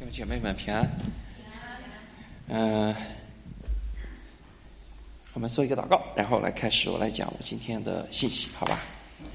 兄姐妹们平安。我们做一个祷告，然后来开始我来讲我今天的信息，好吧？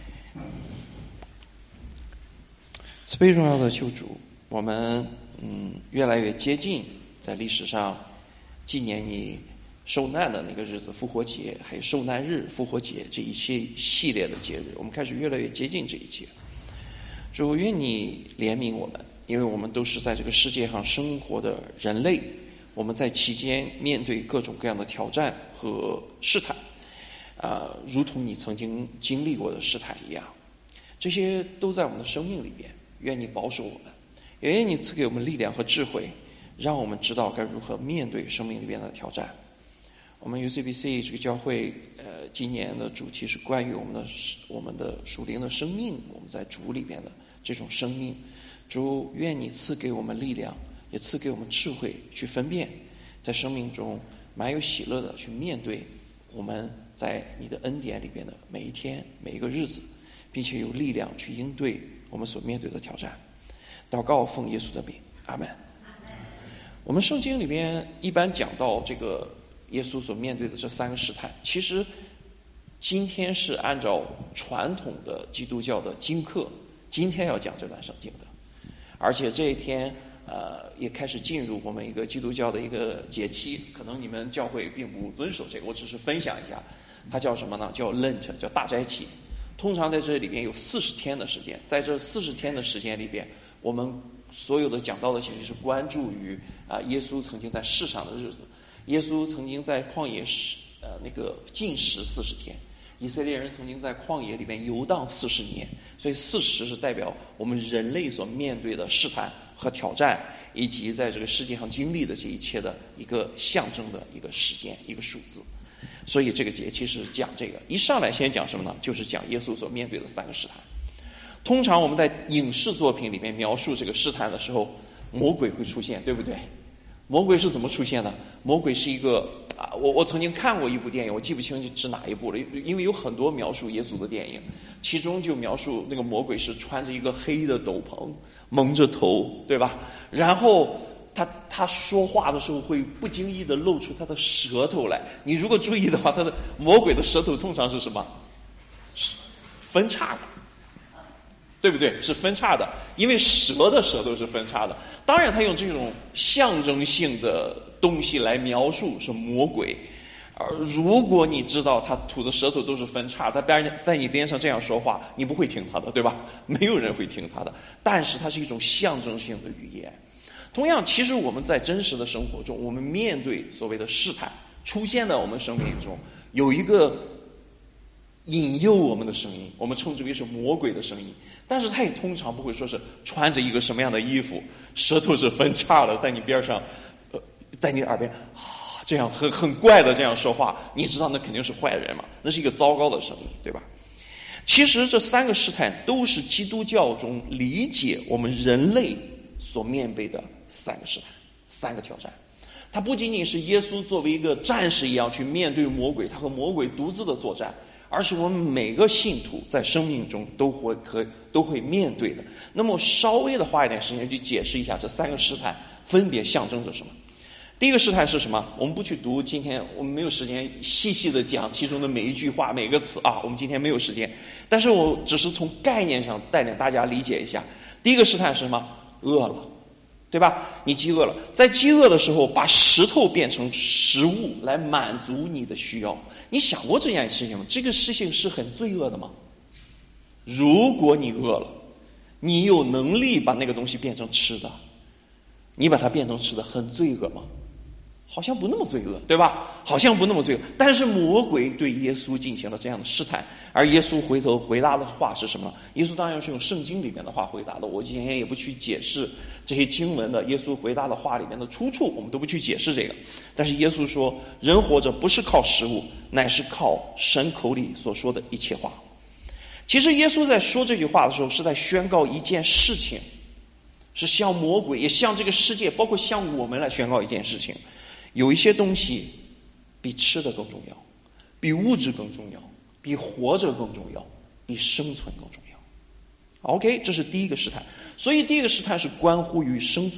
慈悲荣耀的救主，我们越来越接近在历史上纪念你受难的那个日子，复活节，还有受难日、复活节这一系列的节日，我们开始越来越接近这一节。主，愿你怜悯我们，因为我们都是在这个世界上生活的人类，我们在期间面对各种各样的挑战和试探，如同你曾经经历过的试探一样，这些都在我们的生命里边。愿你保守我们，也愿你赐给我们力量和智慧，让我们知道该如何面对生命里边的挑战。我们 UCBC 这个教会，今年的主题是关于我们的属灵的生命，我们在主里边的这种生命。主，愿你赐给我们力量，也赐给我们智慧，去分辨在生命中蛮有喜乐的去面对我们在你的恩典里边的每一天每一个日子，并且有力量去应对我们所面对的挑战。祷告奉耶稣的名，阿们。我们圣经里边一般讲到这个耶稣所面对的这三个试探，其实今天是按照传统的基督教的经课，今天要讲这段圣经的，而且这一天也开始进入我们一个基督教的一个节期，可能你们教会并不遵守这个，我只是分享一下，它叫什么呢？叫 Lent， 叫大斋期。通常在这里边有40天的时间，在这40天的时间里边，我们所有的讲道的信息是关注于耶稣曾经在世上的日子。耶稣曾经在旷野那个禁食40天，以色列人曾经在旷野里面游荡40年，所以40是代表我们人类所面对的试探和挑战，以及在这个世界上经历的这一切的一个象征的一个时间，一个数字。所以这个节期是讲这个，一上来先讲什么呢？就是讲耶稣所面对的三个试探。通常我们在影视作品里面描述这个试探的时候，魔鬼会出现，对不对？魔鬼是怎么出现的？魔鬼是一个我曾经看过一部电影，我记不清是哪一部了，因为有很多描述耶稣的电影，其中就描述那个魔鬼是穿着一个黑的斗篷，蒙着头，对吧？然后他说话的时候会不经意的露出他的舌头来，你如果注意的话，他的魔鬼的舌头通常是什么？是分叉的，对不对？是分叉的，因为蛇的舌头是分叉的。当然他用这种象征性的东西来描述是魔鬼，如果你知道他吐的舌头都是分叉，他在你边上这样说话，你不会听他的，对吧？没有人会听他的，但是它是一种象征性的语言。同样，其实我们在真实的生活中，我们面对所谓的试探出现在我们生命中，有一个引诱我们的声音，我们称之为是魔鬼的声音，但是他也通常不会说是穿着一个什么样的衣服，舌头是分叉的，在你边上在你耳边这样很怪的这样说话，你知道那肯定是坏人嘛，那是一个糟糕的声音，对吧？其实这三个试探都是基督教中理解我们人类所面对的三个试探，三个挑战。它不仅仅是耶稣作为一个战士一样去面对魔鬼，他和魔鬼独自的作战，而是我们每个信徒在生命中都会面对的。那么稍微的花一点时间去解释一下这三个试探分别象征着什么。第一个试探是什么？我们不去读，今天我们没有时间细细的讲其中的每一句话每个词我们今天没有时间，但是我只是从概念上带领大家理解一下。第一个试探是什么？饿了，对吧？你饥饿了，在饥饿的时候把石头变成食物来满足你的需要。你想过这件事情吗？这个事情是很罪恶的吗？如果你饿了，你有能力把那个东西变成吃的，你把它变成吃的，很罪恶吗？好像不那么罪恶，对吧？好像不那么罪恶。但是魔鬼对耶稣进行了这样的试探，而耶稣回头回答的话是什么？耶稣当然是用圣经里面的话回答的，我今天也不去解释这些经文的耶稣回答的话里面的出处，我们都不去解释这个。但是耶稣说，人活着不是靠食物，乃是靠神口里所说的一切话。其实耶稣在说这句话的时候，是在宣告一件事情，是向魔鬼也向这个世界，包括向我们来宣告一件事情。有一些东西比吃的更重要，比物质更重要，比活着更重要，比生存更重要。OK， 这是第一个试探。所以第一个试探是关乎于生存，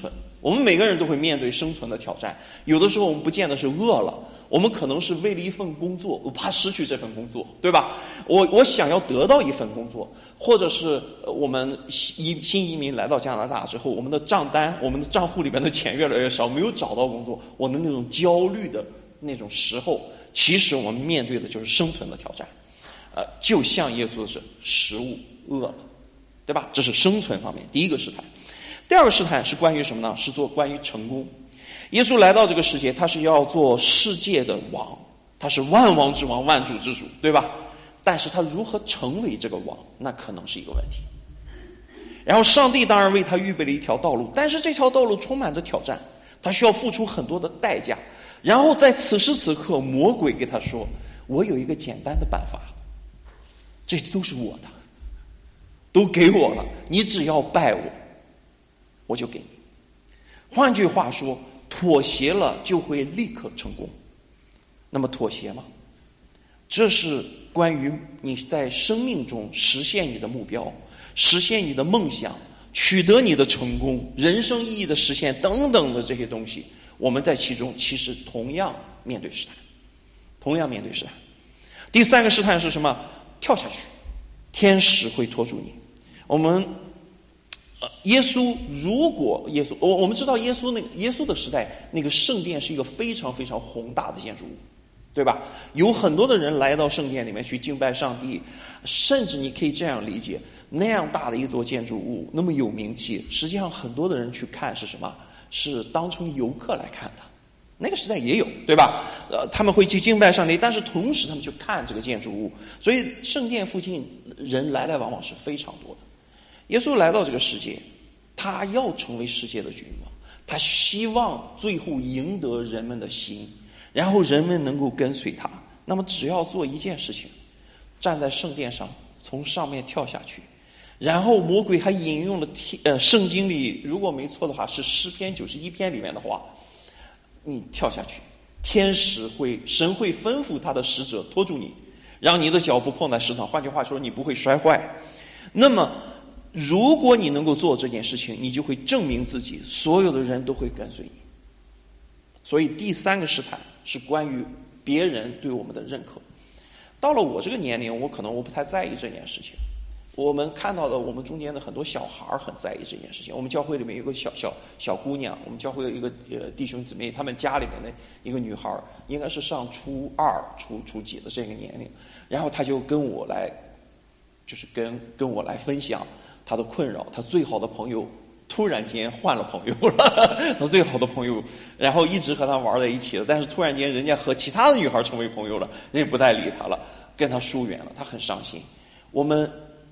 我们每个人都会面对生存的挑战，有的时候我们不见得是饿了，我们可能是为了一份工作，我怕失去这份工作，对吧？我想要得到一份工作，或者是我们新移民来到加拿大之后，我们的账单，我们的账户里面的钱越来越少，没有找到工作，我的那种焦虑的那种时候，其实我们面对的就是生存的挑战。就像耶稣是食物饿了，对吧？这是生存方面第一个试探。第二个试探是关于什么呢？是关于成功。耶稣来到这个世界，他是要做世界的王，他是万王之王，万主之主，对吧？但是他如何成为这个王，那可能是一个问题。然后上帝当然为他预备了一条道路，但是这条道路充满着挑战，他需要付出很多的代价。然后在此时此刻，魔鬼给他说，我有一个简单的办法，这都是我的，都给我了，你只要拜我，我就给你。换句话说，妥协了就会立刻成功。那么妥协吗？这是关于你在生命中实现你的目标，实现你的梦想，取得你的成功，人生意义的实现等等的这些东西，我们在其中其实同样面对试探，同样面对试探。第三个试探是什么？跳下去，天使会拖住你。我们耶稣，如果耶稣，我们知道耶稣的时代，那个圣殿是一个非常非常宏大的建筑物，对吧？有很多的人来到圣殿里面去敬拜上帝，甚至你可以这样理解，那样大的一座建筑物，那么有名气，实际上很多的人去看是什么？是当成游客来看的。那个时代也有，对吧？他们会去敬拜上帝，但是同时他们去看这个建筑物，所以圣殿附近人来来往往是非常多的。耶稣来到这个世界，他要成为世界的君王，他希望最后赢得人们的心，然后人们能够跟随他。那么只要做一件事情，站在圣殿上，从上面跳下去。然后魔鬼还引用了圣经里，如果没错的话是诗篇91篇里面的话，你跳下去，神会吩咐他的使者拖住你，让你的脚不碰在石头上，换句话说你不会摔坏。那么如果你能够做这件事情，你就会证明自己，所有的人都会跟随你。所以第三个试探是关于别人对我们的认可。到了我这个年龄，我不太在意这件事情。我们看到的，我们中间的很多小孩很在意这件事情。我们教会里面有个小姑娘，我们教会有一个弟兄姊妹，他们家里面的一个女孩，应该是上初二、初几的这个年龄，然后她就跟我来，就是跟我来分享她的困扰。她最好的朋友突然间换了朋友了，她最好的朋友，然后一直和她玩在一起了，但是突然间人家和其他的女孩成为朋友了，人家不再理她了，跟她疏远了，她很伤心。我们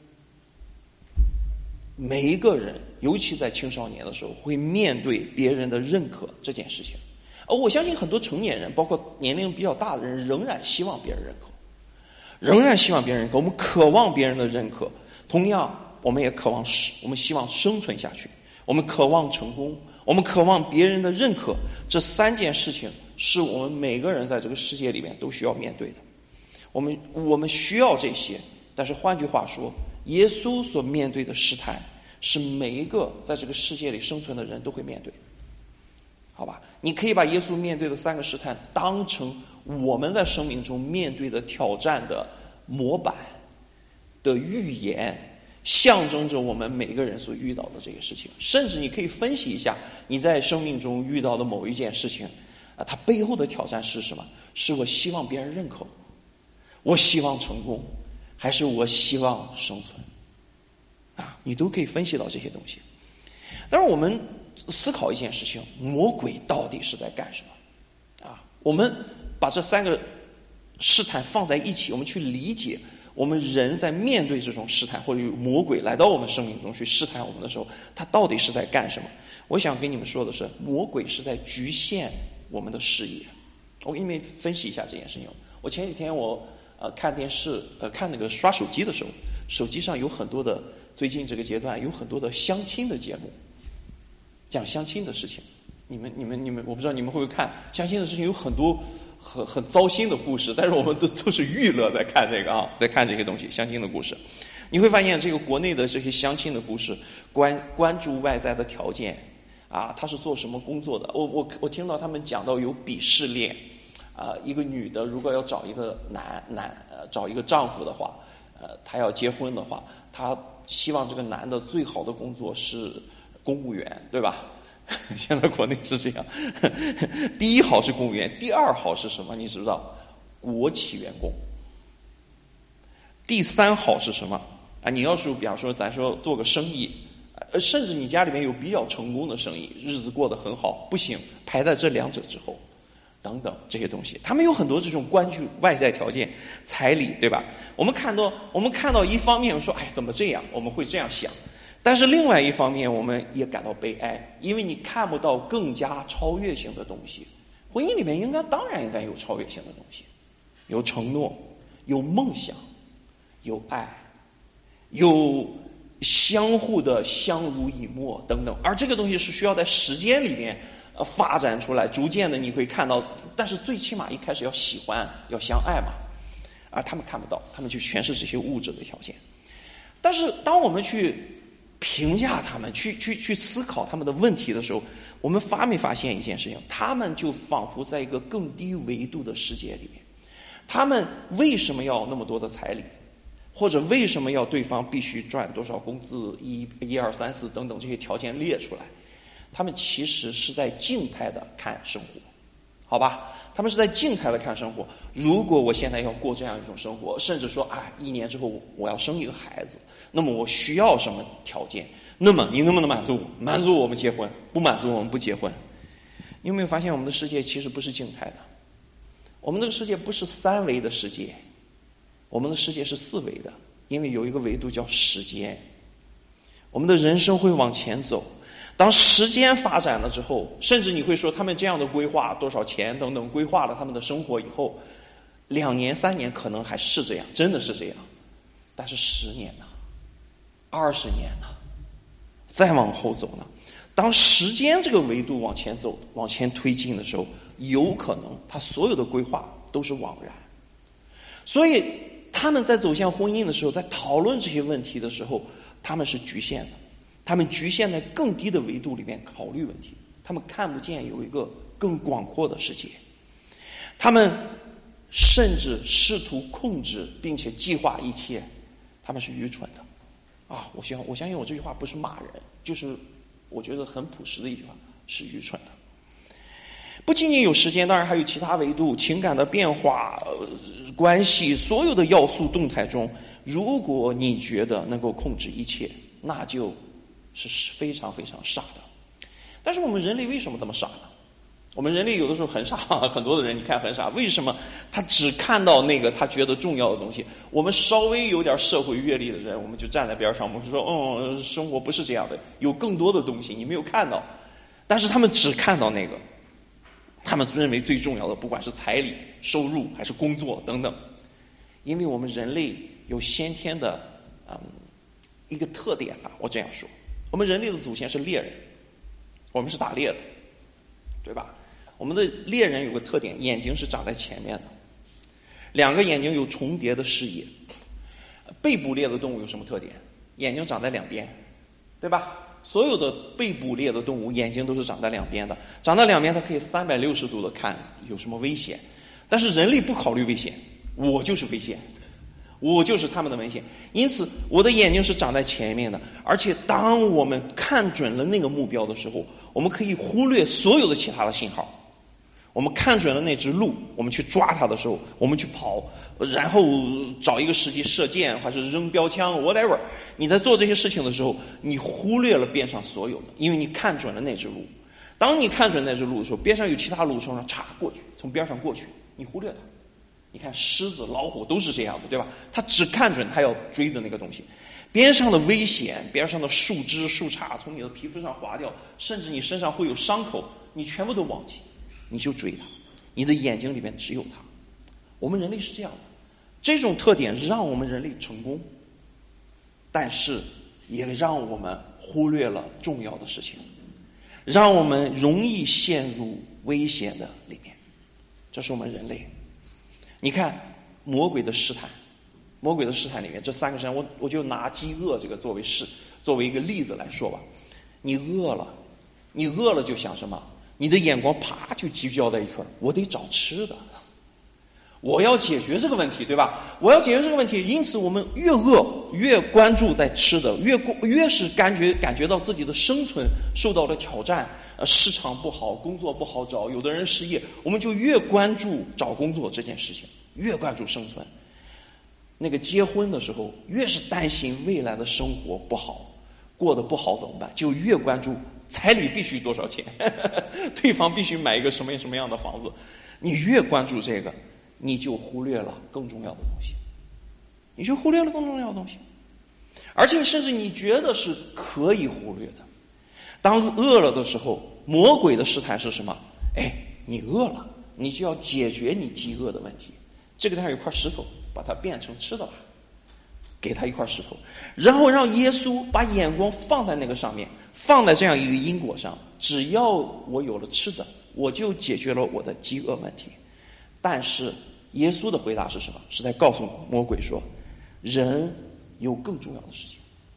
每一个人，尤其在青少年的时候，会面对别人的认可这件事情。而我相信很多成年人，包括年龄比较大的人，仍然希望别人认可，我们渴望别人的认可。同样，我们也我们希望生存下去，我们渴望成功，我们渴望别人的认可。这三件事情是我们每个人在这个世界里面都需要面对的。我们需要这些，但是换句话说，耶稣所面对的试探是每一个在这个世界里生存的人都会面对，好吧？你可以把耶稣面对的三个试探当成我们在生命中面对的挑战的模板的预言，象征着我们每个人所遇到的这个事情。甚至你可以分析一下你在生命中遇到的某一件事情它背后的挑战是什么？是我希望别人认可，我希望成功，还是我希望生存你都可以分析到这些东西。但是我们思考一件事情，魔鬼到底是在干什么我们把这三个试探放在一起，我们去理解我们人在面对这种试探，或者魔鬼来到我们生命中去试探我们的时候，他到底是在干什么。我想跟你们说的是，魔鬼是在局限我们的视野。我给你们分析一下这件事情。我前几天看电视看那个刷手机的时候，手机上有很多的，最近这个阶段有很多的相亲的节目，讲相亲的事情。你们，我不知道你们会不会看相亲的事情，有很多很糟心的故事，但是我们都是娱乐在看这个在看这些东西，相亲的故事。你会发现这个国内的这些相亲的故事，关注外在的条件他是做什么工作的？我听到他们讲到有鄙视链，一个女的如果要找一个找一个丈夫的话，她要结婚的话，她希望这个男的最好的工作是公务员，对吧？现在国内是这样，第一好是公务员，第二好是什么？你知不知道？国企员工。第三好是什么？你要是比方说咱说做个生意，甚至你家里面有比较成功的生意，日子过得很好，不行，排在这两者之后，等等这些东西，他们有很多这种关注外在条件、彩礼，对吧？我们看到一方面说，怎么这样？我们会这样想，但是另外一方面，我们也感到悲哀，因为你看不到更加超越性的东西。婚姻里面当然应该有超越性的东西，有承诺，有梦想，有爱，有相互的相濡以沫等等，而这个东西是需要在时间里面发展出来，逐渐的你会看到，但是最起码一开始要喜欢，要相爱嘛。他们看不到，他们就全是这些物质的条件。但是当我们去评价他们，去思考他们的问题的时候，我们发没发现一件事情？他们就仿佛在一个更低维度的世界里面。他们为什么要那么多的彩礼？或者为什么要对方必须赚多少工资1、2、3、4等等这些条件列出来？他们其实是在静态的看生活，好吧？他们是在静态的看生活。如果我现在要过这样一种生活，甚至说1年之后我要生一个孩子，那么我需要什么条件？那么你能不能满足我？满足我们结婚，不满足我们不结婚。你有没有发现我们的世界其实不是静态的？我们这个世界不是3维的世界，我们的世界是4维的，因为有一个维度叫时间。我们的人生会往前走，当时间发展了之后，甚至你会说他们这样的规划多少钱等等，规划了他们的生活以后，2年3年可能还是这样，真的是这样。但是10年呢？20年呢？再往后走呢？当时间这个维度往前走、往前推进的时候，有可能他所有的规划都是枉然。所以他们在走向婚姻的时候，在讨论这些问题的时候，他们是局限的，他们局限在更低的维度里面考虑问题，他们看不见有一个更广阔的世界，他们甚至试图控制并且计划一切，他们是愚蠢的。我相信我这句话不是骂人，就是我觉得很朴实的一句话，是愚蠢的。不仅仅有时间，当然还有其他维度，情感的变化、关系，所有的要素动态中，如果你觉得能够控制一切，那就是非常非常傻的。但是我们人类为什么这么傻呢？我们人类有的时候很傻，很多的人你看很傻，为什么他只看到那个他觉得重要的东西？我们稍微有点社会阅历的人，我们就站在边上，我们就说生活不是这样的，有更多的东西你没有看到。但是他们只看到那个他们认为最重要的，不管是彩礼、收入还是工作等等。因为我们人类有先天的一个特点吧，我这样说，我们人类的祖先是猎人，我们是打猎的，对吧？我们的猎人有个特点，眼睛是长在前面的，2个眼睛有重叠的视野。被捕猎的动物有什么特点？眼睛长在两边，对吧？所有的被捕猎的动物眼睛都是长在两边的，长在两边它可以360度的看有什么危险。但是人类不考虑危险，我就是危险，我就是他们的危险。因此我的眼睛是长在前面的，而且当我们看准了那个目标的时候，我们可以忽略所有的其他的信号。我们看准了那只鹿，我们去抓它的时候，我们去跑，然后找一个时机射箭还是扔标枪 whatever， 你在做这些事情的时候，你忽略了边上所有的，因为你看准了那只鹿。当你看准那只鹿的时候，边上有其他鹿从上插过去，从边上过去，你忽略它。你看狮子、老虎都是这样的，对吧？它只看准它要追的那个东西，边上的危险，边上的树枝、树杈从你的皮肤上划掉，甚至你身上会有伤口，你全部都忘记，你就追它，你的眼睛里面只有它。我们人类是这样的，这种特点让我们人类成功，但是也让我们忽略了重要的事情，让我们容易陷入危险的里面。这是我们人类。你看魔鬼的试探，魔鬼的试探里面这3个试探，我就拿饥饿这个作为一个例子来说吧。你饿了， 你饿了就想什么？你的眼光啪就聚焦在一块儿，我得找吃的，我要解决这个问题，对吧？我要解决这个问题，因此我们越饿越关注在吃的，越是感觉到自己的生存受到了挑战，市场不好，工作不好找，有的人失业，我们就越关注找工作这件事情，越关注生存。那个结婚的时候，越是担心未来的生活不好，过得不好怎么办？就越关注彩礼必须多少钱，对方必须买一个什么样的房子。你越关注这个，你就忽略了更重要的东西，而且甚至你觉得是可以忽略的。当饿了的时候，魔鬼的试探是什么？你饿了，你就要解决你饥饿的问题。这个地方有块石头，把它变成吃的吧，给他一块石头，然后让耶稣把眼光放在那个上面，放在这样一个因果上，只要我有了吃的，我就解决了我的饥饿问题。但是耶稣的回答是什么？是在告诉魔鬼说，人有更重要的事情，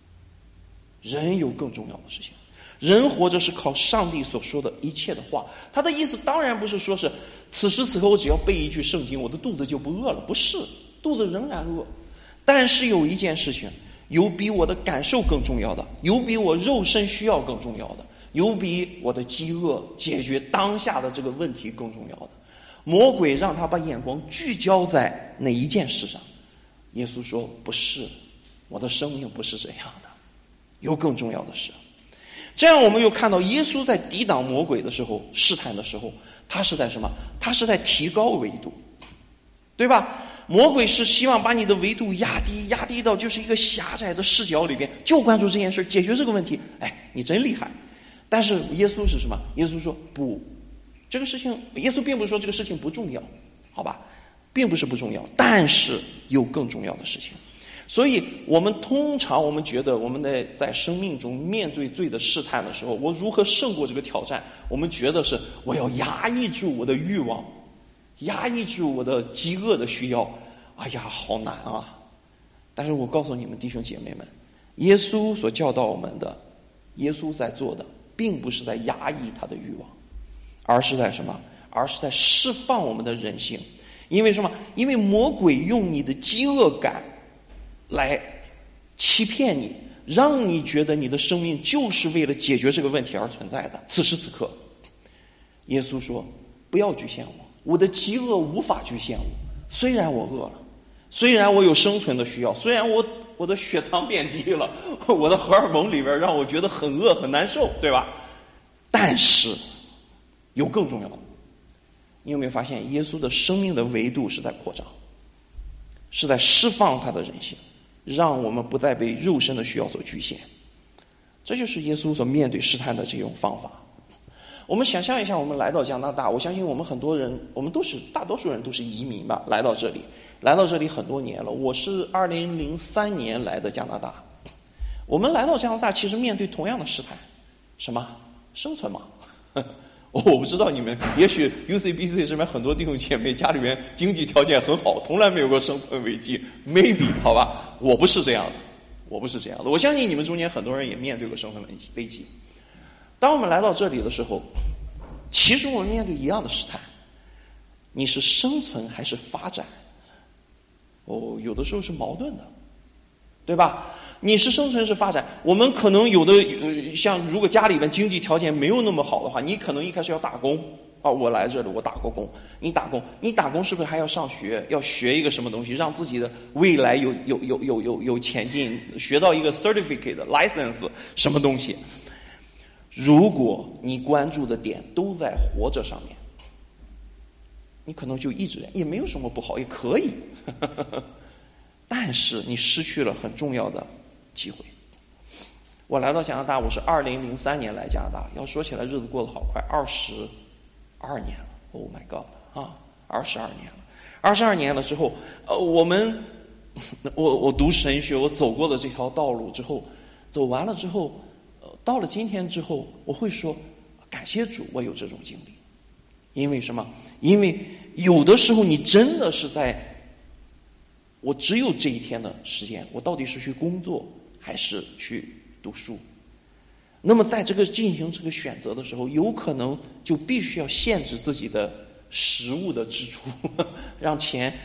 人活着是靠上帝所说的一切的话。他的意思当然不是说是此时此刻我只要背一句圣经，我的肚子就不饿了，不是，肚子仍然饿。但是有一件事情，有比我的感受更重要的，有比我肉身需要更重要的，有比我的饥饿解决当下的这个问题更重要的。魔鬼让他把眼光聚焦在那一件事上。耶稣说，不是，我的生命不是这样的，有更重要的事。这样我们又看到耶稣在抵挡魔鬼的时候，试探的时候，他是在什么？他是在提高维度，对吧？魔鬼是希望把你的维度压低到就是一个狭窄的视角里边，就关注这件事，解决这个问题。你真厉害。但是耶稣是什么？耶稣说不，这个事情，耶稣并不是说这个事情不重要，好吧，并不是不重要，但是有更重要的事情。所以我们通常觉得我们在生命中面对罪的试探的时候，我如何胜过这个挑战？我们觉得是我要压抑住我的欲望，压抑住我的饥饿的需要。好难啊！但是我告诉你们弟兄姐妹们，耶稣所教导我们的，耶稣在做的并不是在压抑他的欲望，而是在什么？而是在释放我们的人性。因为什么？因为魔鬼用你的饥饿感来欺骗你，让你觉得你的生命就是为了解决这个问题而存在的。此时此刻，耶稣说，不要局限我的饥饿无法局限我。虽然我饿了，虽然我有生存的需要，虽然我的血糖变低了，我的荷尔蒙里边让我觉得很饿很难受，对吧？但是有更重要的。你有没有发现耶稣的生命的维度是在扩张，是在释放他的人性，让我们不再被肉身的需要所局限。这就是耶稣所面对试探的这种方法。我们想象一下，我们来到加拿大，我相信我们很多人，我们大多数人都是移民吧，来到这里很多年了。我是2003年来的加拿大。我们来到加拿大其实面对同样的试探，什么？生存嘛。我不知道你们，也许 UCBC 这边很多弟兄姐妹家里面经济条件很好，从来没有过生存危机 ，maybe 好吧，我不是这样的。我相信你们中间很多人也面对过生存危机。当我们来到这里的时候，其实我们面对一样的试探，你是生存还是发展？有的时候是矛盾的，对吧？你是生存是发展，我们可能有的像如果家里面经济条件没有那么好的话，你可能一开始要打工我来这里我打过工，你打工是不是还要上学，要学一个什么东西，让自己的未来有前进，学到一个 certificate license 什么东西？如果你关注的点都在活着上面，你可能就一直也没有什么不好，也可以但是你失去了很重要的机会。我来到加拿大，我是2003年来加拿大，要说起来日子过得好快，22年了 ，Oh my God 22年了，22年了之后，我读神学，我走过了这条道路之后，走完了之后，到了今天之后，我会说感谢主，我有这种经历。因为什么？因为有的时候你真的是我只有这一天的时间，我到底是去工作还是去读书？ 那么在这个进行这个选择的时候，有可能就必须要限制自己的食物的支出，让钱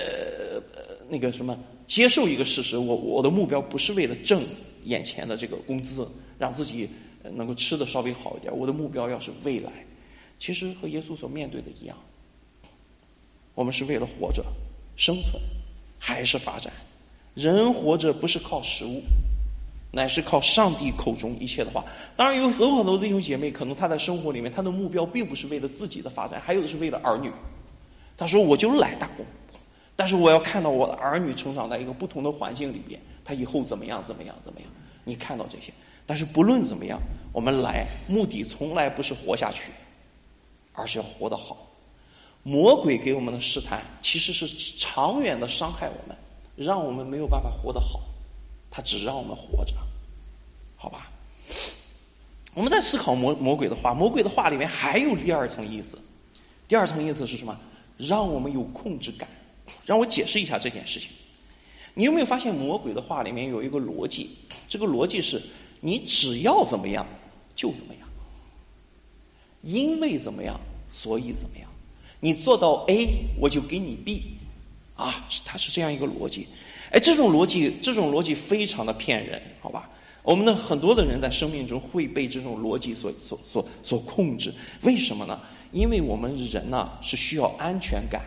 接受一个事实，我的目标不是为了挣眼前的这个工资，让自己能够吃的稍微好一点，我的目标要是未来。其实和耶稣所面对的一样，我们是为了活着生存还是发展。人活着不是靠食物，乃是靠上帝口中一切的话。当然有很多弟兄姐妹，可能他在生活里面他的目标并不是为了自己的发展，还有的是为了儿女。他说我就来打工，但是我要看到我的儿女成长在一个不同的环境里边，他以后怎么样。你看到这些，但是不论怎么样，我们来目的从来不是活下去，而是要活得好。魔鬼给我们的试探其实是长远的伤害我们，让我们没有办法活得好，他只让我们活着，好吧？我们在思考魔鬼的话，魔鬼的话里面还有第二层意思。第二层意思是什么？让我们有控制感。让我解释一下这件事情。你有没有发现魔鬼的话里面有一个逻辑？这个逻辑是你只要怎么样就怎么样，因为怎么样所以怎么样，你做到 A 我就给你 B 啊，它是这样一个逻辑。这种逻辑非常的骗人，好吧？我们的很多的人在生命中会被这种逻辑所控制。为什么呢？因为我们人呢是需要安全感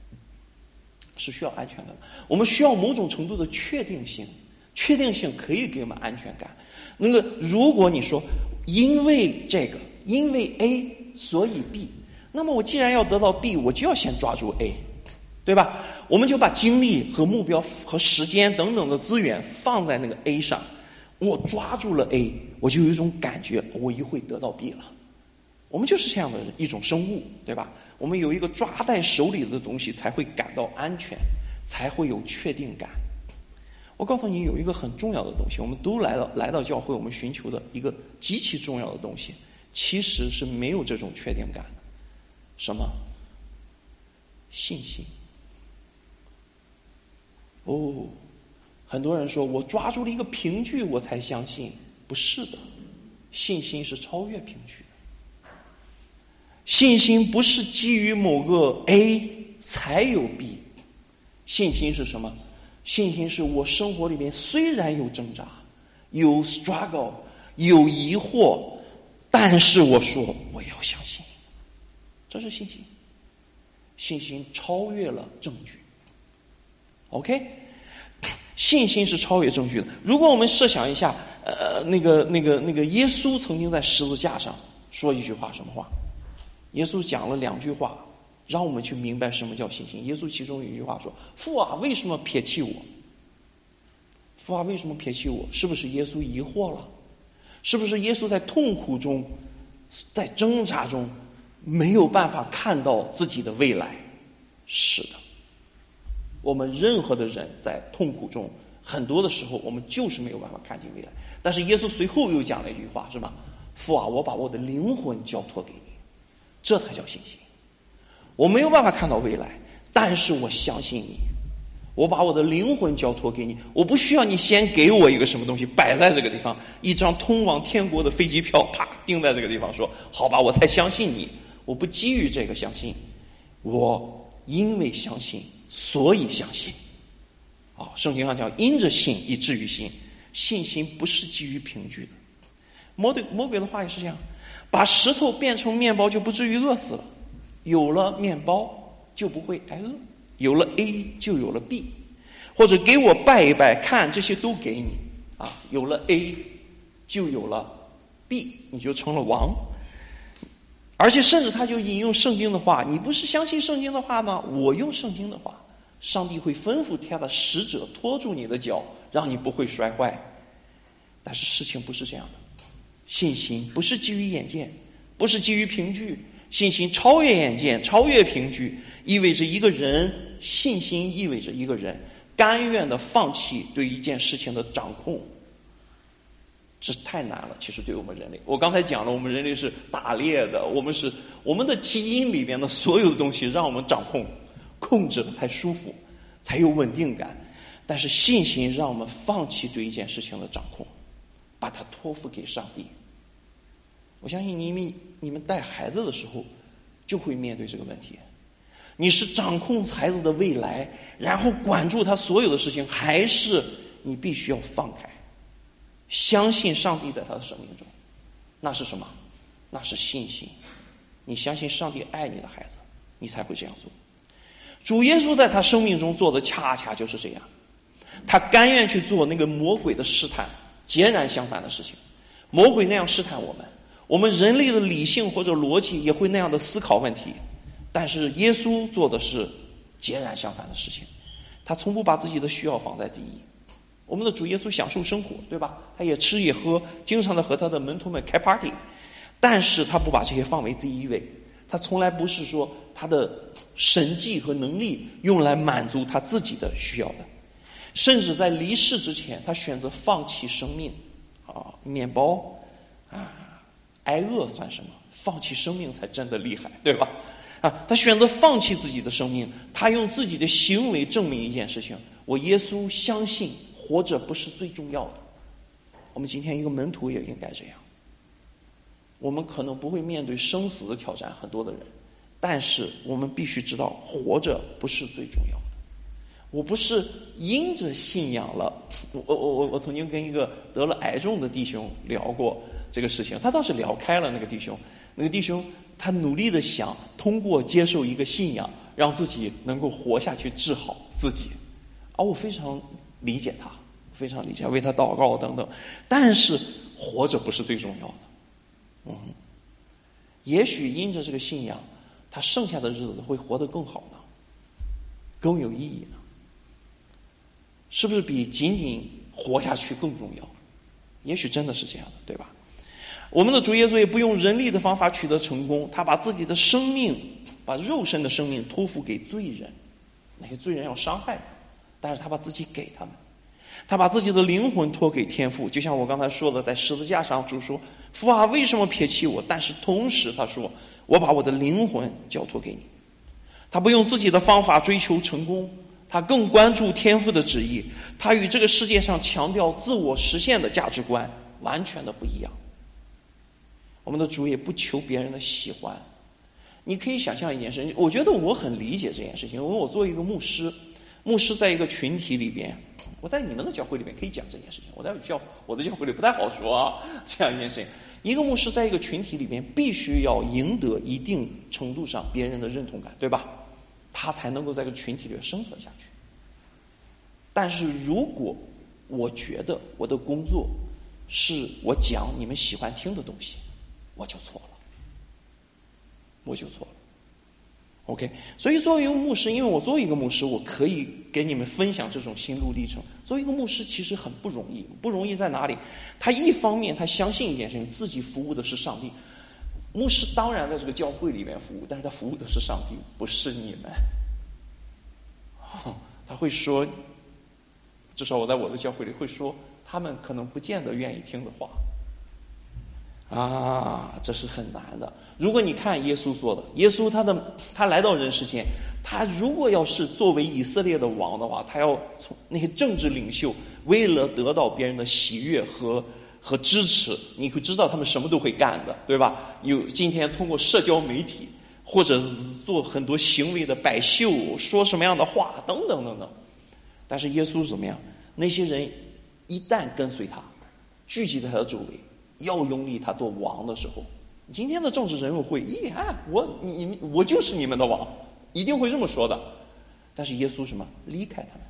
的，我们需要某种程度的确定性可以给我们安全感。那个如果你说因为这个，因为 A 所以 B， 那么我既然要得到 B， 我就要先抓住 A， 对吧？我们就把精力和目标和时间等等的资源放在那个 A 上，我抓住了 A， 我就有一种感觉我一会得到 B 了。我们就是这样的一种生物，对吧？我们有一个抓在手里的东西才会感到安全，才会有确定感。我告诉你有一个很重要的东西，我们都来到教会，我们寻求的一个极其重要的东西，其实是没有这种确定感的。什么？信心。很多人说我抓住了一个凭据我才相信，不是的，信心是超越凭据的。信心不是基于某个 A 才有 B， 信心是什么？信心是我生活里面虽然有挣扎，有 struggle， 有疑惑，但是我说我要相信，这是信心。信心超越了证据。OK， 信心是超越证据的。如果我们设想一下，那个耶稣曾经在十字架上说一句话，什么话？耶稣讲了2句话，让我们去明白什么叫信心。耶稣其中有一句话说：“父啊，为什么撇弃我？父啊，为什么撇弃我？”是不是耶稣疑惑了？是不是耶稣在痛苦中，在挣扎中，没有办法看到自己的未来？是的，我们任何的人在痛苦中，很多的时候我们就是没有办法看见未来。但是耶稣随后又讲了一句话，是吧？父啊，我把我的灵魂交托给你。这才叫信心。我没有办法看到未来，但是我相信你，我把我的灵魂交托给你，我不需要你先给我一个什么东西摆在这个地方，一张通往天国的飞机票啪钉在这个地方，说好吧我才相信你。我不基于这个相信，我因为相信所以相信。圣经上讲因着信以至于信，信心不是基于凭据的。魔鬼的话也是这样，把石头变成面包就不至于饿死了，有了面包就不会挨饿，有了 A 就有了 B， 或者给我拜一拜，看这些都给你有了 A 就有了 B， 你就成了王。而且甚至他就引用圣经的话，你不是相信圣经的话吗？我用圣经的话，上帝会吩咐他的使者拖住你的脚，让你不会摔坏。但是事情不是这样的，信心不是基于眼见，不是基于凭据，信心超越眼见，超越凭据，意味着一个人，信心意味着一个人甘愿的放弃对一件事情的掌控。这太难了，其实对我们人类，我刚才讲了，我们人类是打猎的，我们的基因里边的所有的东西让我们掌控制才舒服，才有稳定感。但是信心让我们放弃对一件事情的掌控，把它托付给上帝， 我相信你们带孩子的时候就会面对这个问题。你是掌控孩子的未来，然后管住他所有的事情，还是你必须要放开，相信上帝在他的生命中？那是什么？那是信心。你相信上帝爱你的孩子，你才会这样做。主耶稣在他生命中做的恰恰就是这样，他甘愿去做那个魔鬼的试探截然相反的事情。魔鬼那样试探我们人类的理性或者逻辑也会那样的思考问题，但是耶稣做的是截然相反的事情。他从不把自己的需要放在第一。我们的主耶稣享受生活，对吧？他也吃也喝，经常的和他的门徒们开 party， 但是他不把这些放为第一位。他从来不是说他的神迹和能力用来满足他自己的需要的，甚至在离世之前，他选择放弃生命。面包挨饿算什么？放弃生命才真的厉害，对吧？他选择放弃自己的生命，他用自己的行为证明一件事情：我耶稣相信活着不是最重要的。我们今天一个门徒也应该这样。我们可能不会面对生死的挑战，很多的人，但是我们必须知道，活着不是最重要的。我不是因着信仰了，我曾经跟一个得了癌症的弟兄聊过这个事情，他倒是聊开了。那个弟兄他努力的想通过接受一个信仰，让自己能够活下去，治好自己。我非常理解他，非常理解，为他祷告等等。但是活着不是最重要的。也许因着这个信仰，他剩下的日子会活得更好呢，更有意义呢。是不是比仅仅活下去更重要？也许真的是这样的，对吧？我们的主耶稣也不用人力的方法取得成功，他把自己的生命，把肉身的生命托付给罪人，那些罪人要伤害他，但是他把自己给他们，他把自己的灵魂托给天父。就像我刚才说的，在十字架上主说：父啊，为什么撇弃我？但是同时他说：我把我的灵魂交托给你。他不用自己的方法追求成功，他更关注天父的旨意。他与这个世界上强调自我实现的价值观完全的不一样。我们的主也不求别人的喜欢。你可以想象一件事情，我觉得我很理解这件事情，因为我作为一个牧师在一个群体里边，我在你们的教会里面可以讲这件事情，我的教会里不太好说这样一件事情。一个牧师在一个群体里面必须要赢得一定程度上别人的认同感，对吧？他才能够在这个群体里生存下去。但是如果我觉得我的工作是我讲你们喜欢听的东西，我就错了。OK， 所以作为一个牧师，因为我作为一个牧师，我可以给你们分享这种心路历程。作为一个牧师其实很不容易，不容易在哪里？他一方面他相信一件事情，自己服务的是上帝。牧师当然在这个教会里面服务，但是他服务的是上帝，不是你们。他会说，至少我在我的教会里会说，他们可能不见得愿意听的话。这是很难的。如果你看耶稣做的，耶稣他来到人世间，他如果要是作为以色列的王的话，他要从那些政治领袖为了得到别人的喜悦和支持，你会知道他们什么都会干的，对吧？今天通过社交媒体或者做很多行为的摆秀，说什么样的话等等等等。但是耶稣怎么样？那些人一旦跟随他，聚集在他的周围，要拥立他做王的时候，今天的政治人物会我就是你们的王，一定会这么说的。但是耶稣什么？离开他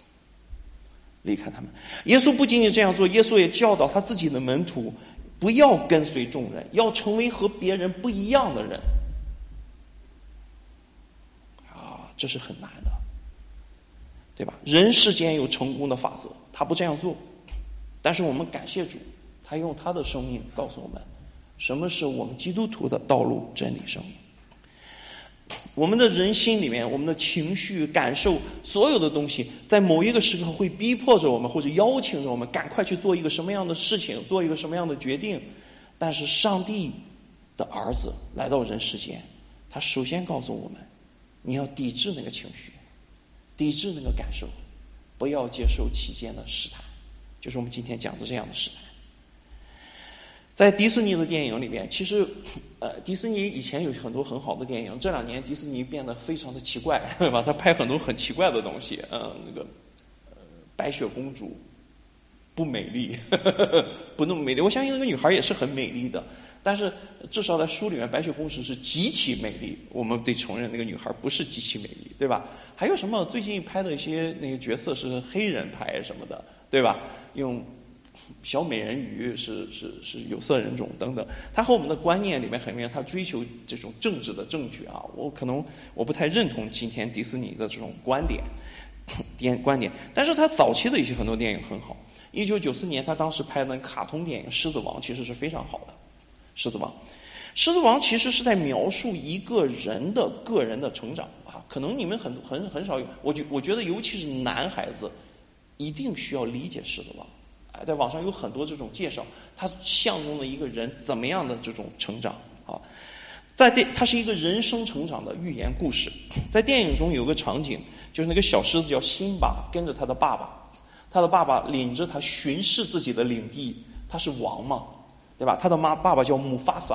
们。耶稣不仅仅这样做，耶稣也教导他自己的门徒不要跟随众人，要成为和别人不一样的人。这是很难的，对吧？人世间有成功的法则，他不这样做，但是我们感谢主，他用他的生命告诉我们什么是我们基督徒的道路、真理、生命。我们的人心里面，我们的情绪、感受，所有的东西在某一个时刻会逼迫着我们，或者邀请着我们赶快去做一个什么样的事情，做一个什么样的决定。但是上帝的儿子来到人世间，他首先告诉我们，你要抵制那个情绪，抵制那个感受，不要接受其间的试探，就是我们今天讲的这样的试探。 在迪士尼的电影里面，其实，迪士尼以前有很多很好的电影，这2年迪士尼变得非常的奇怪，对吧？他拍很多很奇怪的东西，白雪公主不美丽，不那么美丽。我相信那个女孩也是很美丽的，但是至少在书里面，白雪公主是极其美丽。我们得承认那个女孩不是极其美丽，对吧？还有什么最近拍的一些那个角色是黑人拍什么的，对吧？用小美人鱼是有色人种等等，他和我们的观念里面很明显，他追求这种政治的正确啊。我不太认同今天迪士尼的这种观点，但是他早期的一些很多电影很好。1994年他当时拍的那个卡通电影《狮子王》其实是非常好的。狮子王其实是在描述一个人的个人的成长啊。可能你们很少有，我觉得尤其是男孩子一定需要理解狮子王。在网上有很多这种介绍，他象征了一个人怎么样的这种成长啊。它是一个人生成长的寓言故事。在电影中有个场景，就是那个小狮子叫辛巴，跟着他的爸爸，他的爸爸领着他巡视自己的领地，他是王嘛，对吧？他的爸爸叫姆法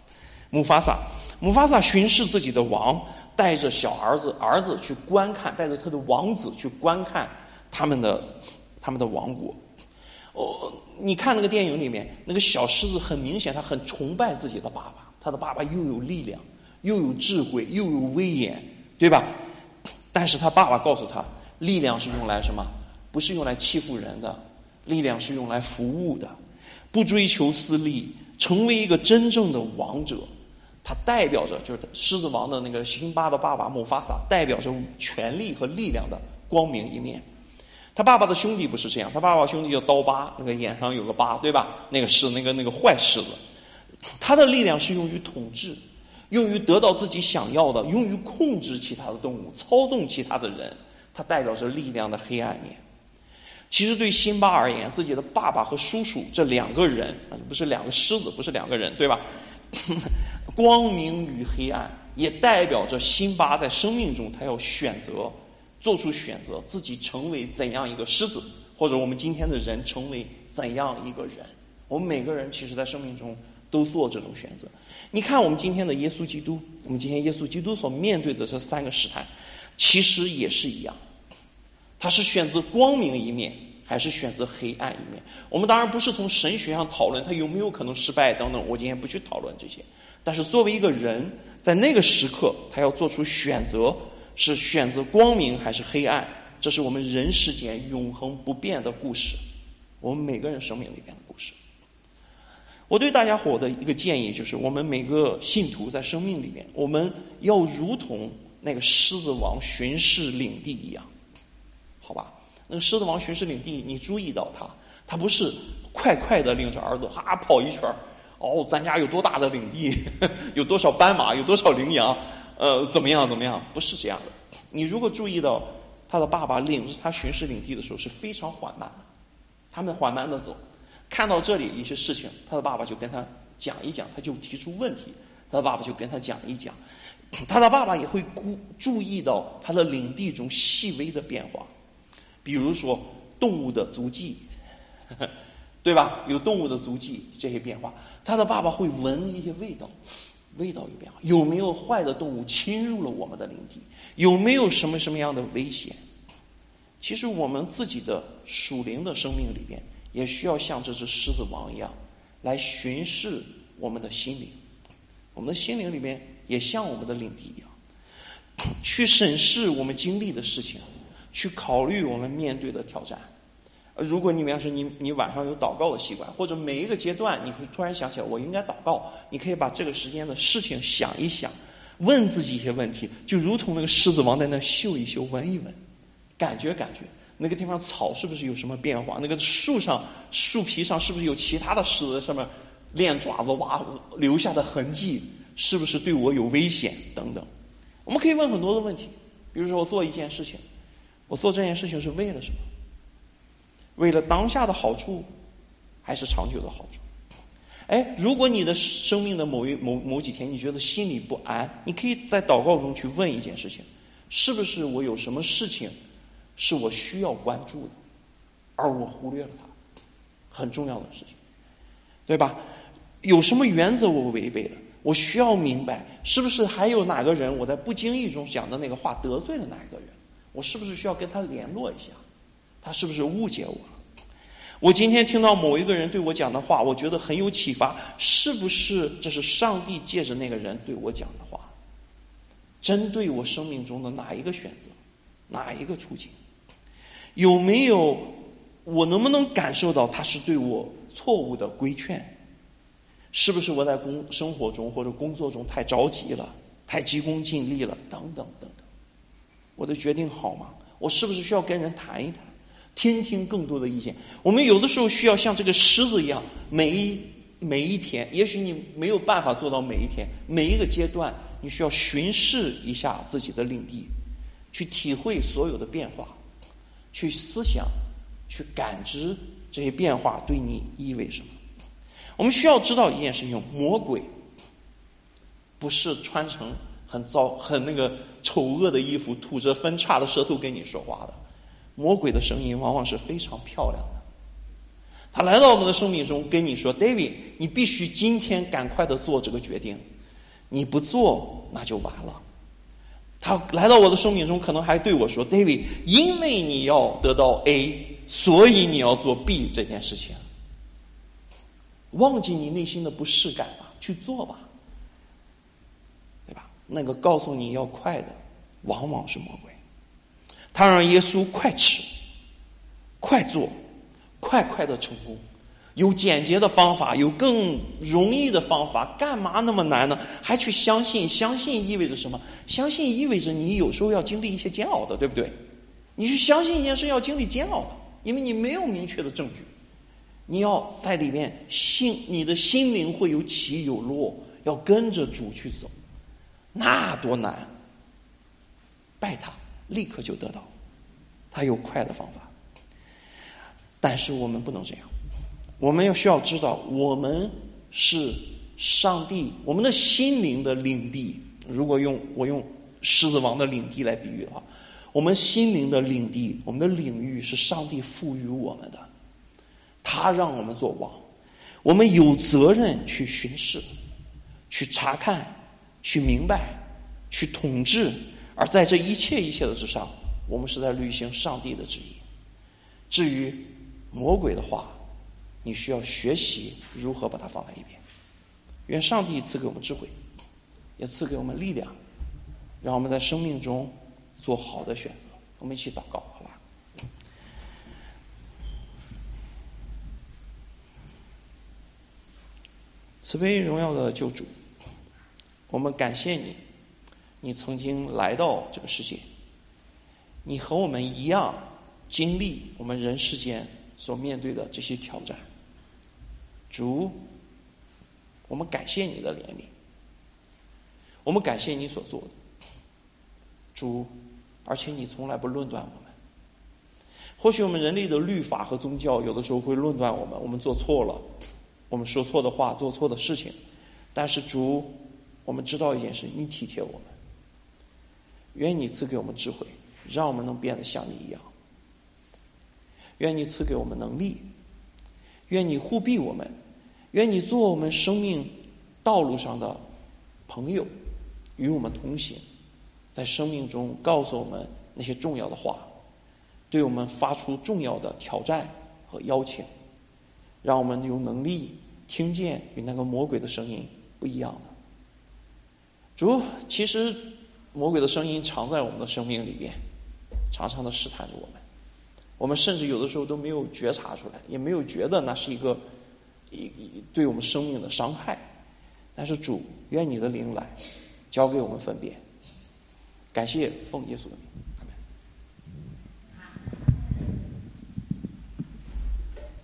萨巡视自己的王，带着小儿子去观看，带着他的王子去观看他们的王国。你看那个电影里面，那个小狮子很明显，他很崇拜自己的爸爸，他的爸爸又有力量，又有智慧，又有威严，对吧？但是他爸爸告诉他，力量是用来什么？不是用来欺负人的，力量是用来服务的，不追求私利，成为一个真正的王者。他代表着就是狮子王的那个辛巴的爸爸姆法萨，代表着权力和力量的光明一面。他爸爸的兄弟不是这样，他爸爸兄弟叫刀疤，那个眼上有个疤，对吧？那个是那个坏狮子，他的力量是用于统治，用于得到自己想要的，用于控制其他的动物，操纵其他的人。他代表着力量的黑暗面。其实对辛巴而言，自己的爸爸和叔叔这2个人，不是2个狮子，不是2个人，对吧？光明与黑暗，也代表着辛巴在生命中他要做出选择，自己成为怎样一个狮子，或者我们今天的人成为怎样一个人。我们每个人其实在生命中都做这种选择。你看我们今天的耶稣基督，我们今天耶稣基督所面对的这3个试探，其实也是一样。他是选择光明一面，还是选择黑暗一面？我们当然不是从神学上讨论他有没有可能失败等等，我今天不去讨论这些。但是作为一个人，在那个时刻，他要做出选择，是选择光明还是黑暗？这是我们人世间永恒不变的故事，我们每个人生命里边的故事。我对大家伙的一个建议就是，我们每个信徒在生命里面，我们要如同那个狮子王巡视领地一样，好吧？那个狮子王巡视领地，你注意到他不是快快的领着儿子跑一圈，咱家有多大的领地，有多少斑马，有多少羚羊，怎么样，不是这样的。你如果注意到他的爸爸领着他巡视领地的时候是非常缓慢的，他们缓慢的走，看到这里一些事情，他的爸爸就跟他讲一讲，他就提出问题，他的爸爸就跟他讲一讲，他的爸爸也会注意到他的领地中细微的变化，比如说动物的足迹，对吧？有动物的足迹这些变化，他的爸爸会闻一些味道有变化，有没有坏的动物侵入了我们的领地，有没有什么样的危险？其实我们自己的属灵的生命里边，也需要像这只狮子王一样，来巡视我们的心灵。我们的心灵里面也像我们的领地一样，去审视我们经历的事情，去考虑我们面对的挑战。如果你们要是你晚上有祷告的习惯，或者每一个阶段你会突然想起来我应该祷告，你可以把这个时间的事情想一想，问自己一些问题，就如同那个狮子王在那嗅一嗅，闻一闻，感觉那个地方草是不是有什么变化，那个树皮上是不是有其他的狮子在上面练爪子留下的痕迹，是不是对我有危险等等。我们可以问很多的问题，比如说我做一件事情，我做这件事情是为了什么？为了当下的好处，还是长久的好处？如果你的生命的某几天你觉得心里不安，你可以在祷告中去问一件事情，是不是我有什么事情是我需要关注的，而我忽略了它，很重要的事情，对吧？ 有什么原则我违背了？我需要明白，是不是还有哪个人我在不经意中讲的那个话得罪了哪一个人？我是不是需要跟他联络一下？他是不是误解我了？我今天听到某一个人对我讲的话，我觉得很有启发，是不是这是上帝借着那个人对我讲的话？针对我生命中的哪一个选择，哪一个处境？有没有我能不能感受到他是对我错误的规劝？是不是我在生活中或者工作中太着急了，太急功近利了，等等等等？我的决定好吗？我是不是需要跟人谈一谈，听听更多的意见？我们有的时候需要像这个狮子一样，每一天，也许你没有办法做到每一天，每一个阶段，你需要巡视一下自己的领地，去体会所有的变化，去思想，去感知这些变化对你意味什么。我们需要知道一件事情，魔鬼不是穿成很那个丑恶的衣服，吐着分叉的舌头跟你说话的。魔鬼的声音往往是非常漂亮的，他来到我们的生命中跟你说 David 你必须今天赶快的做这个决定，你不做那就完了。他来到我的生命中可能还对我说 David 因为你要得到 A 所以你要做 B 这件事情，忘记你内心的不适感吧，去做吧，对吧？那个告诉你要快的往往是魔鬼，他让耶稣快吃快做快的成功，有简洁的方法，有更容易的方法，干嘛那么难呢？还去相信？相信意味着什么？相信意味着你有时候要经历一些煎熬的，对不对？你去相信一件事要经历煎熬的，因为你没有明确的证据，你要在里面你的心灵会有起有落，要跟着主去走，那多难！拜他，立刻就得到，他有快的方法。但是我们不能这样，我们需要知道，我们是上帝，我们的心灵的领地。如果我用狮子王的领地来比喻的话，我们心灵的领地，我们的领域是上帝赋予我们的，他让我们做王，我们有责任去巡视，去查看，去明白，去统治。而在这一切的之上，我们是在履行上帝的旨意。至于魔鬼的话，你需要学习如何把它放在一边。愿上帝赐给我们智慧，也赐给我们力量，让我们在生命中做好的选择。我们一起祷告，好吧？慈悲荣耀的救主，我们感谢你，你曾经来到这个世界，你和我们一样经历我们人世间所面对的这些挑战。主，我们感谢你的怜悯，我们感谢你所做的。主，而且你从来不论断我们。或许我们人类的律法和宗教有的时候会论断我们做错了，我们说错的话，做错的事情。但是主，我们知道一件事，你体贴我们。愿你赐给我们智慧，让我们能变得像你一样。愿你赐给我们能力，愿你护庇我们，愿你做我们生命道路上的朋友，与我们同行，在生命中告诉我们那些重要的话，对我们发出重要的挑战和邀请，让我们有能力听见与那个魔鬼的声音不一样的。主，其实魔鬼的声音常在我们的生命里边，常常的试探着我们，我们甚至有的时候都没有觉察出来，也没有觉得那是一个对我们生命的伤害。但是主，愿你的灵来教给我们分辨。感谢奉耶稣的名。